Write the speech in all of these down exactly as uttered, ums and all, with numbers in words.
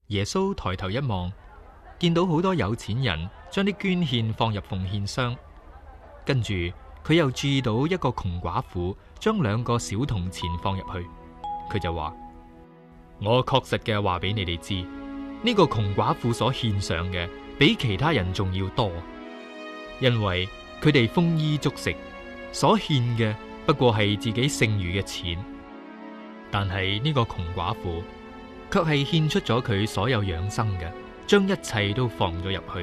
耶穌抬頭一望，見到好多有錢人將啲捐獻放入奉獻箱，跟住佢又注意到一個窮寡婦將兩個小銅錢放入去，佢就話：我確實嘅話俾你哋知，呢個窮寡婦所獻上嘅比其他人仲要多，因為佢哋豐衣足食，所獻嘅不過係自己剩餘嘅錢，但係呢個窮寡婦卻係獻出咗佢所有養生嘅，將一切都放咗入去。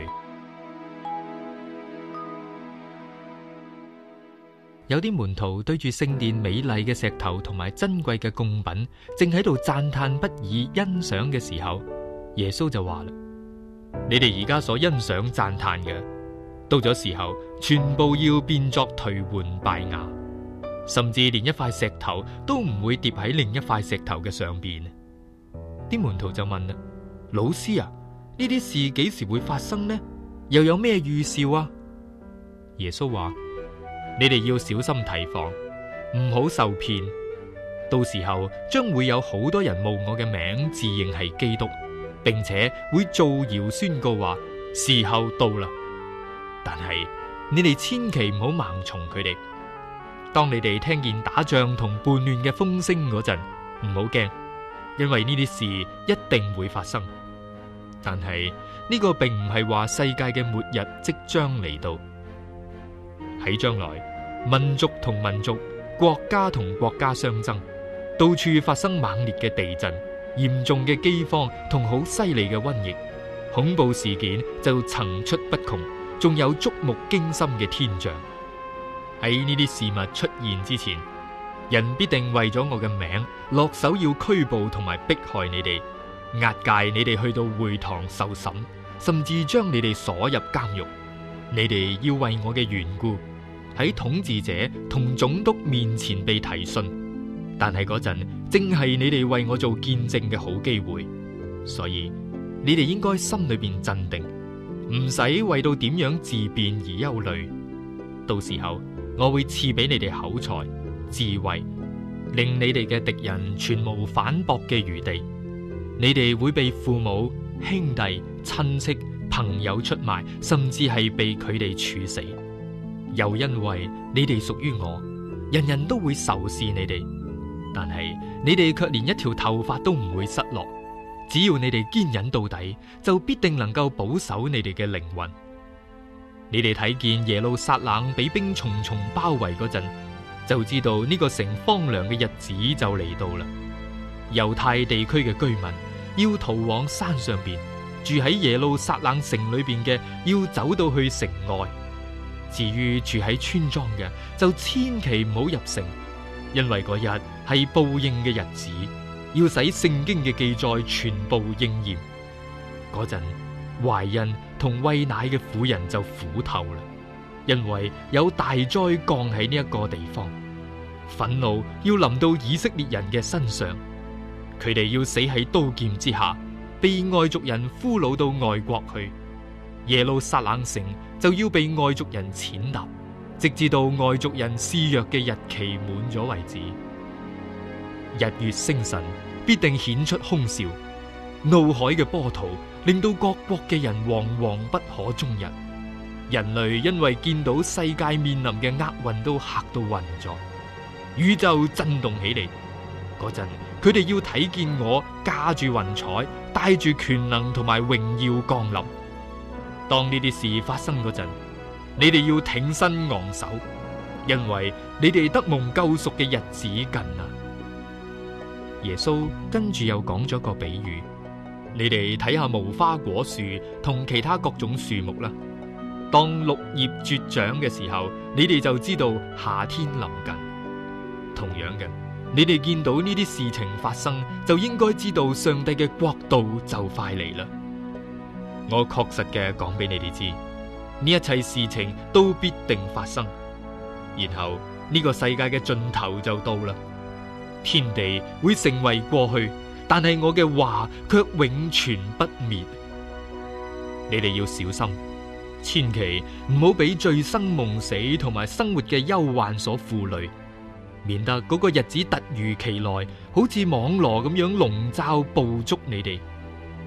有啲門徒對住聖殿美麗嘅石頭同埋珍貴嘅貢品，正喺度讚嘆不已、欣賞嘅時候，耶穌就話啦：你哋而家所欣賞讚嘆嘅，到咗時候全部要變作頹垣敗瓦，甚至連一塊石頭都唔會疊喺另一塊石頭嘅上邊。啲門徒就問啦：老師啊，呢啲事幾時會發生呢？又有咩預兆啊？耶穌話：你哋要小心提防，唔好受騙。到時候將會有好多人冒我嘅名自認係基督，並且會造謠宣告話時候到啦。但係你哋千祈唔好盲從佢哋。當你哋聽見打仗同叛亂嘅風聲嗰陣，唔好驚，因為呢啲事一定會發生。但係呢個並唔係話世界嘅末日即將嚟到。喺將來，民族同民族、國家同國家相爭，到處發生猛烈嘅地震、嚴重嘅饑荒同好犀利嘅瘟疫，恐怖事件就層出不窮，仲有觸目驚心嘅天象。喺呢啲事物出現之前，人必定為咗我嘅名落手要拘捕同埋迫害你哋，押解你哋去到會堂受審，甚至將你哋鎖入監獄。你哋要為我嘅緣故喺統治者同總督面前被提訊，但係嗰陣正係你哋為我做見證嘅好機會，所以你哋應該心裏邊鎮定，唔使為到點樣自辯而憂慮。到時候我會賜俾你哋口才、智慧，令你哋嘅敵人全無反駁嘅餘地。你哋會被父母、兄弟、親戚、朋友出賣，甚至係被佢哋處死。又因為你哋屬於我，人人都會仇視你哋，但係你哋卻連一條頭髮都唔會失落。只要你哋堅忍到底，就必定能夠保守你哋嘅靈魂。你哋睇見耶路撒冷俾兵重重包圍嗰陣，就知道呢個城荒涼嘅日子就嚟到啦。猶太地區嘅居民要逃往山上邊，住喺耶路撒冷城裏邊嘅要走到去城外。至於住喺村莊嘅，就千祈唔好入城，因為嗰日係報應嘅日子，要使聖經嘅記載全部應驗。嗰陣懷孕同餵奶嘅婦人就苦透啦，因為有大災降喺呢一個地方，憤怒要臨到以色列人嘅身上，佢哋要死喺刀劍之下，被外族人俘虜到外國去。耶路撒冷城就要被外族人踐踏，直至到外族人肆虐嘅日期滿咗為止。日月星辰必定顯出凶兆，怒海嘅波濤令到各國嘅人惶惶不可終日。人類因為見到世界面臨嘅厄運都嚇到暈咗，宇宙震動起嚟。嗰陣佢哋要睇見我駕住雲彩，帶住權能同埋榮耀降臨。當呢啲事發生嗰陣，你哋要挺身昂首，因為你哋得蒙救贖嘅日子近啦。耶穌跟住又講咗個比喻，你哋睇下無花果樹同其他各種樹木啦。當綠葉絕長嘅時候，你哋就知道夏天臨近。同樣嘅，你哋見到呢啲事情發生，就應該知道上帝嘅國度就快嚟啦。我確實嘅講俾你哋知，呢一切事情都必定發生，然後呢個世界嘅盡頭就到啦。天地會成為過去，但係我嘅話卻永存不滅。你哋要小心，千祈唔好俾醉生夢死同埋生活嘅憂患所負累，免得嗰個日子突如其來，好似網羅咁樣籠罩捕捉你哋。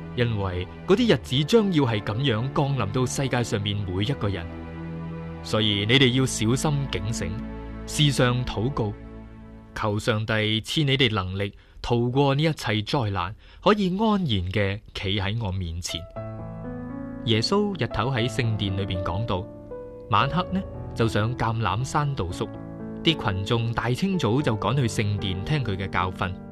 因為嗰啲日子將要係咁樣降臨到世界上面每一個人。所以你哋要小心警醒，時常禱告，求上帝賜你哋能力逃過呢一切災難，可以安然嘅企喺我面前。耶穌日頭喺聖殿裏邊講道，晚黑呢就上橄欖山度宿，啲群眾大清早就趕去聖殿聽佢嘅教訓。